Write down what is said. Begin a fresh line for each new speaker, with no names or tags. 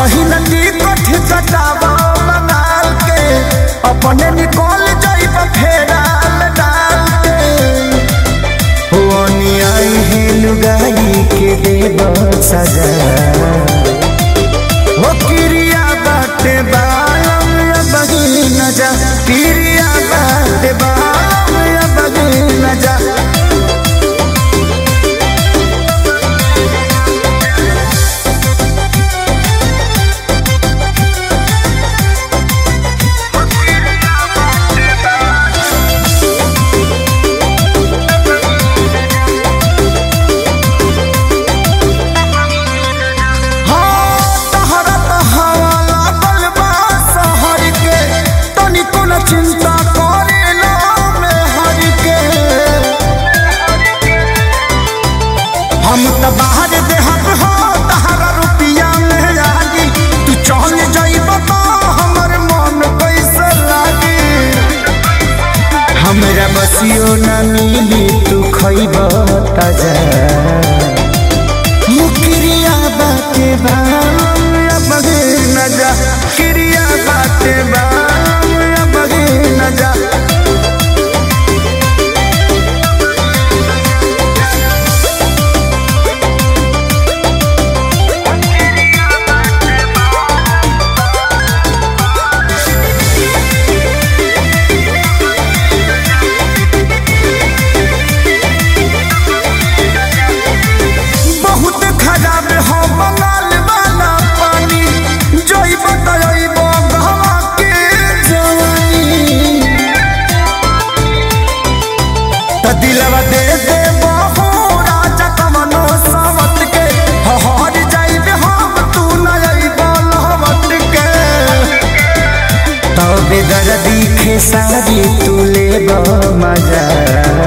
पहिला टिकट कटावा मंगाल के अपने निकल जाइब फेराल डाल के होनी आई है लुगाई के देव सजा हो क्रिया बाटे बालम या बगी न जा क्रिया बाटे बालम या बगी न जा चिंता करे ना में हर के हम तो बाहर देहत हो तहरा रुपया में लागी तू चल जाइब तो हमर मन कैसे लागी हमरा बसियो ना मिली तू खइब ताजा मुकरिया बाटे बाम या बगे न जा क्रिया बाटे बाम न जा बहुत खराब हो बंगाल वाला पानी जोई बताइब गहवा के जवानी तो दिलवा दे दे बहु राजा कमनो सावत के हर जाइब हम तू न आइब लहवत के तबे दर्दी खेसारी तू लेब मजा